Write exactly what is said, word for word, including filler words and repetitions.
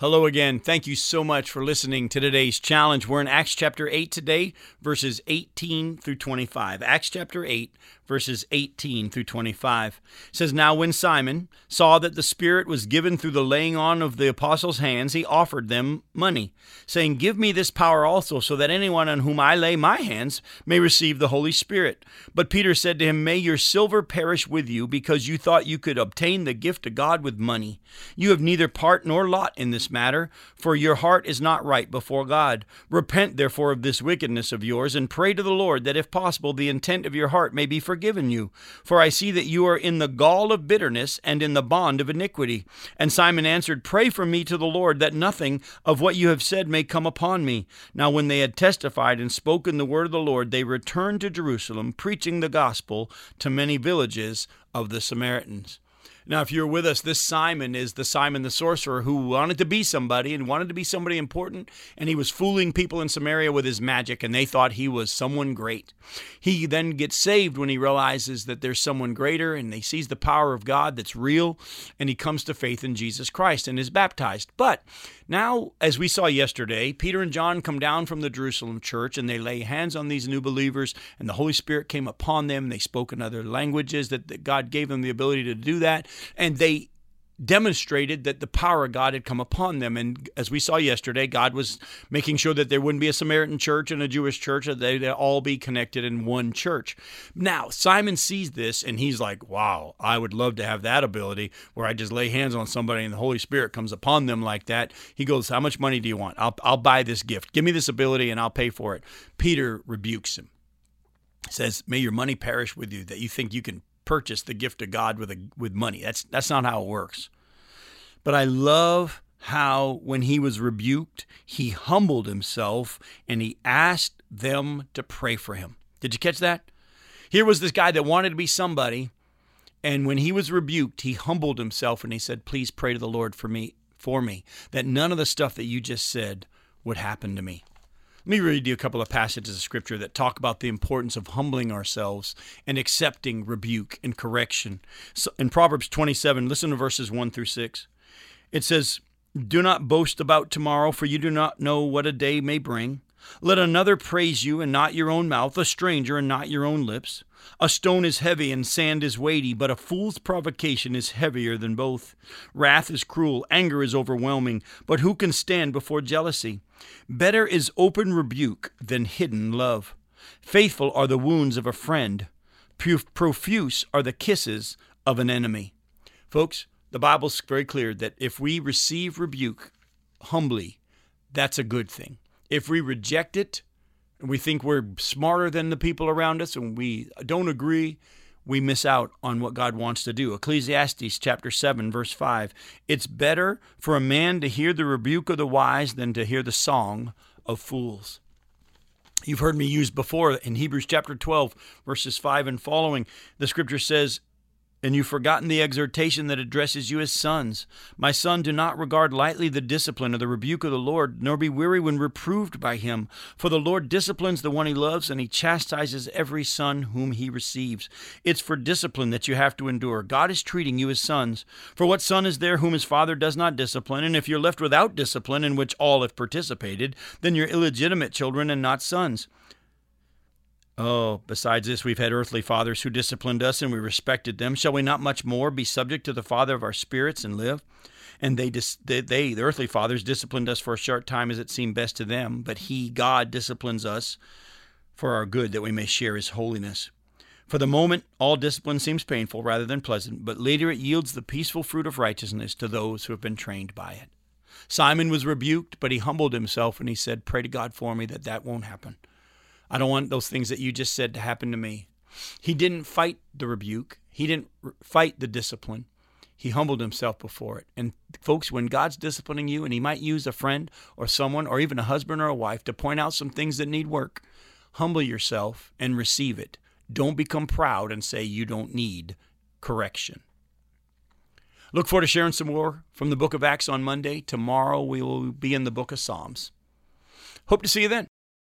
Hello again. Thank you so much for listening to today's challenge. We're in Acts chapter eight today, verses eighteen through twenty-five. Acts chapter eight, verses eighteen through twenty-five. It says, "Now when Simon saw that the Spirit was given through the laying on of the apostles' hands, he offered them money, saying, 'Give me this power also, so that anyone on whom I lay my hands may receive the Holy Spirit.' But Peter said to him, 'May your silver perish with you, because you thought you could obtain the gift of God with money. You have neither part nor lot in this matter, for your heart is not right before God. Repent therefore of this wickedness of yours, and pray to the Lord that if possible the intent of your heart may be forgiven you. For I see that you are in the gall of bitterness and in the bond of iniquity.' And Simon answered, 'Pray for me to the Lord, that nothing of what you have said may come upon me.' Now when they had testified and spoken the word of the Lord, they returned to Jerusalem, preaching the gospel to many villages of the Samaritans." Now, if you're with us, this Simon is the Simon the sorcerer who wanted to be somebody and wanted to be somebody important, and he was fooling people in Samaria with his magic, and they thought he was someone great. He then gets saved when he realizes that there's someone greater, and he sees the power of God that's real, and he comes to faith in Jesus Christ and is baptized. But now, as we saw yesterday, Peter and John come down from the Jerusalem church, and they lay hands on these new believers, and the Holy Spirit came upon them. They spoke in other languages, that, that God gave them the ability to do that. And they demonstrated that the power of God had come upon them. And as we saw yesterday, God was making sure that there wouldn't be a Samaritan church and a Jewish church, that they'd all be connected in one church. Now, Simon sees this, and he's like, wow, I would love to have that ability where I just lay hands on somebody and the Holy Spirit comes upon them like that. He goes, "How much money do you want? I'll, I'll buy this gift. Give me this ability and I'll pay for it." Peter rebukes him. He says, "May your money perish with you, that you think you can purchase the gift of God with a, with money. That's that's not how it works." But I love how when he was rebuked, he humbled himself and he asked them to pray for him. Did you catch that? Here was this guy that wanted to be somebody, and when he was rebuked, he humbled himself and he said, "Please pray to the Lord for me, for me, that none of the stuff that you just said would happen to me." Let me read you a couple of passages of Scripture that talk about the importance of humbling ourselves and accepting rebuke and correction. So in Proverbs twenty-seven, listen to verses one through six. It says, "Do not boast about tomorrow, for you do not know what a day may bring. Let another praise you, and not your own mouth, a stranger, and not your own lips. A stone is heavy, and sand is weighty, but a fool's provocation is heavier than both. Wrath is cruel, anger is overwhelming, but who can stand before jealousy? Better is open rebuke than hidden love. Faithful are the wounds of a friend. Profuse are the kisses of an enemy." Folks, the Bible's very clear that if we receive rebuke humbly, that's a good thing. If we reject it, and we think we're smarter than the people around us, and we don't agree, we miss out on what God wants to do. Ecclesiastes chapter seven, verse five, "It's better for a man to hear the rebuke of the wise than to hear the song of fools." You've heard me use before in Hebrews chapter twelve, verses five and following, the Scripture says, "And you've forgotten the exhortation that addresses you as sons. My son, do not regard lightly the discipline or the rebuke of the Lord, nor be weary when reproved by him. For the Lord disciplines the one he loves, and he chastises every son whom he receives." It's for discipline that you have to endure. God is treating you as sons. "For what son is there whom his father does not discipline? And if you're left without discipline, in which all have participated, then you're illegitimate children and not sons." Oh, besides this, we've had earthly fathers who disciplined us, and we respected them. Shall we not much more be subject to the Father of our spirits and live? And they, dis- they, they, the earthly fathers, disciplined us for a short time as it seemed best to them, but he, God, disciplines us for our good, that we may share his holiness. For the moment, all discipline seems painful rather than pleasant, but later it yields the peaceful fruit of righteousness to those who have been trained by it. Simon was rebuked, but he humbled himself, and he said, "Pray to God for me that that won't happen. I don't want those things that you just said to happen to me." He didn't fight the rebuke. He didn't fight the discipline. He humbled himself before it. And folks, when God's disciplining you, and he might use a friend or someone or even a husband or a wife to point out some things that need work, humble yourself and receive it. Don't become proud and say you don't need correction. Look forward to sharing some more from the book of Acts on Monday. Tomorrow we will be in the book of Psalms. Hope to see you then.